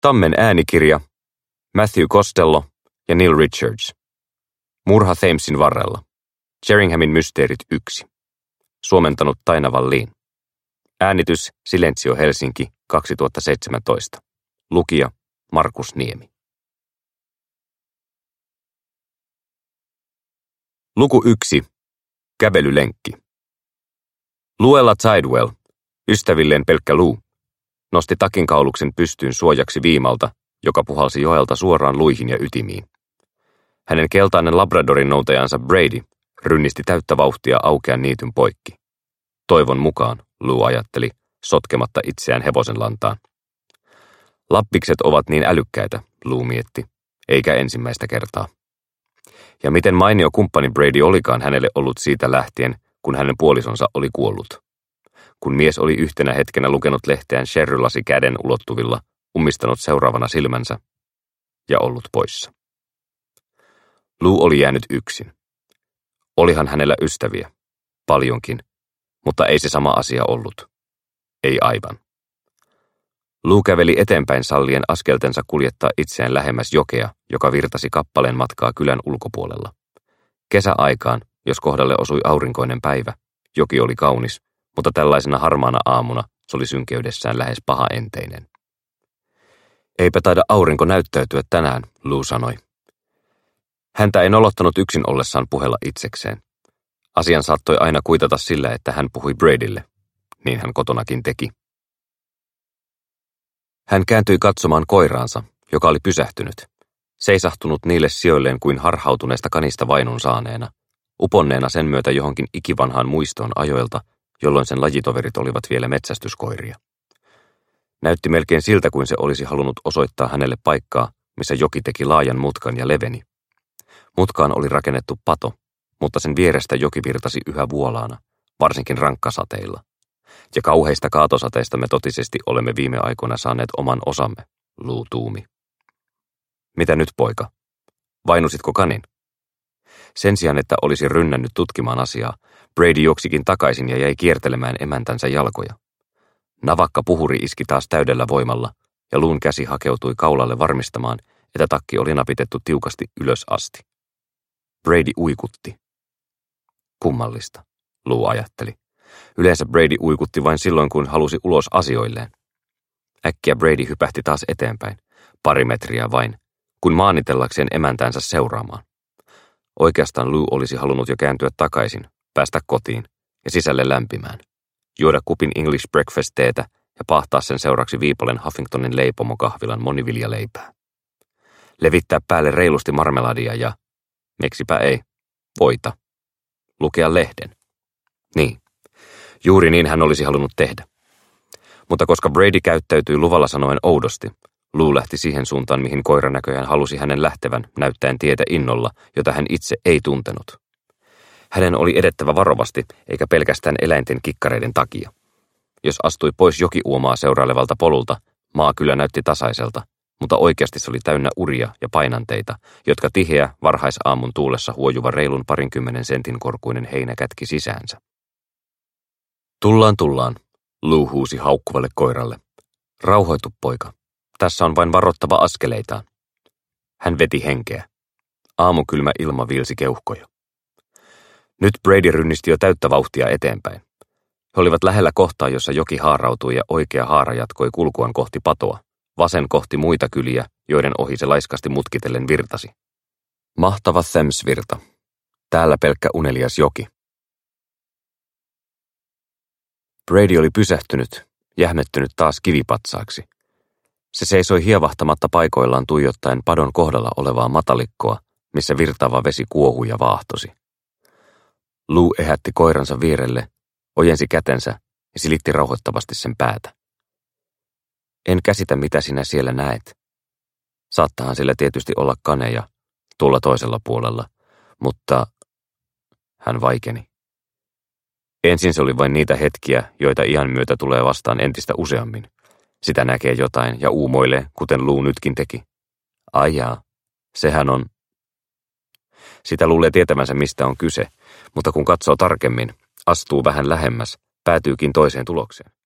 Tammen äänikirja, Matthew Costello ja Neil Richards. Murha Thamesin varrella. Sheringhamin mysteerit 1. Suomentanut Taina Wallin. Äänitys Silenzio Helsinki 2017. Lukija Markus Niemi. Luku 1. Kävelylenkki. Luella Tidewell, ystävilleen pelkkä Lou, nosti takinkauluksen pystyyn suojaksi viimalta, joka puhalsi joelta suoraan luihin ja ytimiin. Hänen keltainen labradorin noutajansa Brady rynnisti täyttä vauhtia aukean niityn poikki. Toivon mukaan, Lou ajatteli, sotkematta itseään hevosen lantaan. Lappikset ovat niin älykkäitä, Lou mietti, eikä ensimmäistä kertaa. Ja miten mainio kumppani Brady olikaan hänelle ollut siitä lähtien, kun hänen puolisonsa oli kuollut. Kun mies oli yhtenä hetkenä lukenut lehteään sherrylasi käden ulottuvilla, ummistanut seuraavana silmänsä ja ollut poissa. Lou oli jäänyt yksin. Olihan hänellä ystäviä, paljonkin, mutta ei se sama asia ollut. Ei aivan. Lou käveli eteenpäin sallien askeltensa kuljettaa itseään lähemmäs jokea, joka virtasi kappaleen matkaa kylän ulkopuolella. Kesäaikaan, jos kohdalle osui aurinkoinen päivä, joki oli kaunis, mutta tällaisena harmaana aamuna se oli synkeydessään lähes pahaenteinen. Eipä taida aurinko näyttäytyä tänään, Lou sanoi. Häntä ei nolottanut yksin ollessaan puhella itsekseen. Asian saattoi aina kuitata sillä, että hän puhui Bradylle. Niin hän kotonakin teki. Hän kääntyi katsomaan koiraansa, joka oli pysähtynyt, seisahtunut niille sijoilleen kuin harhautuneesta kanista vainun saaneena, uponneena sen myötä johonkin ikivanhaan muistoon ajoilta, jolloin sen lajitoverit olivat vielä metsästyskoiria. Näytti melkein siltä, kuin se olisi halunnut osoittaa hänelle paikkaa, missä joki teki laajan mutkan ja leveni. Mutkaan oli rakennettu pato, mutta sen vierestä joki virtasi yhä vuolaana, varsinkin rankkasateilla. Ja kauheista kaatosateista me totisesti olemme viime aikoina saaneet oman osamme, Lou tuumi. Mitä nyt, poika? Vainusitko kanin? Sen sijaan, että olisi rynnännyt tutkimaan asiaa, Brady juoksikin takaisin ja jäi kiertelemään emäntänsä jalkoja. Navakka puhuri iski taas täydellä voimalla, ja Loun käsi hakeutui kaulalle varmistamaan, että takki oli napitettu tiukasti ylös asti. Brady uikutti. Kummallista, Lou ajatteli. Yleensä Brady uikutti vain silloin, kun halusi ulos asioilleen. Äkkiä Brady hypähti taas eteenpäin, 2 metriä vain, kun maanitellakseen emäntäänsä seuraamaan. Oikeastaan Lou olisi halunnut jo kääntyä takaisin, päästä kotiin ja sisälle lämpimään, juoda kupin English breakfast-teetä ja pahtaa sen seuraksi viipolen Huffingtonin leipomokahvilan moniviljaleipää. Levittää päälle reilusti marmeladia ja, miksipä ei, voita. Lukea lehden. Niin, juuri niin hän olisi halunnut tehdä. Mutta koska Brady käyttäytyi luvalla sanoen oudosti, Lou lähti siihen suuntaan, mihin koira näköjään halusi hänen lähtevän, näyttäen tietä innolla, jota hän itse ei tuntenut. Hänen oli edettävä varovasti, eikä pelkästään eläinten kikkareiden takia. Jos astui pois jokiuomaa seurailevalta polulta, maa kyllä näytti tasaiselta, mutta oikeasti se oli täynnä uria ja painanteita, jotka tiheä, varhaisaamun tuulessa huojuva reilun 20 sentin korkuinen heinä kätki sisäänsä. Tullaan, Lou huusi haukkuvalle koiralle. Rauhoitu, poika. Tässä on vain varoittava askeleitaan. Hän veti henkeä. Aamukylmä ilma viilsi keuhkoja. Nyt Brady rynnisti jo täyttä vauhtia eteenpäin. He olivat lähellä kohtaa, jossa joki haarautui ja oikea haara jatkoi kulkuaan kohti patoa, vasen kohti muita kyliä, joiden ohi se laiskasti mutkitellen virtasi. Mahtava Thames-virta. Täällä pelkkä unelias joki. Brady oli pysähtynyt, jähmettynyt taas kivipatsaaksi. Se seisoi hievahtamatta paikoillaan tuijottaen padon kohdalla olevaa matalikkoa, missä virtaava vesi kuohui ja vaahtosi. Lou ehätti koiransa vierelle, ojensi kätensä ja silitti rauhoittavasti sen päätä. En käsitä, mitä sinä siellä näet. Saattahan sillä tietysti olla kaneja tuolla toisella puolella, mutta hän vaikeni. Ensin se oli vain niitä hetkiä, joita iän myötä tulee vastaan entistä useammin. Sitä näkee jotain ja uumoilee, kuten Lou nytkin teki. Ai jaa, sehän on. Sitä luulee tietävänsä, mistä on kyse, mutta kun katsoo tarkemmin, astuu vähän lähemmäs, päätyykin toiseen tulokseen.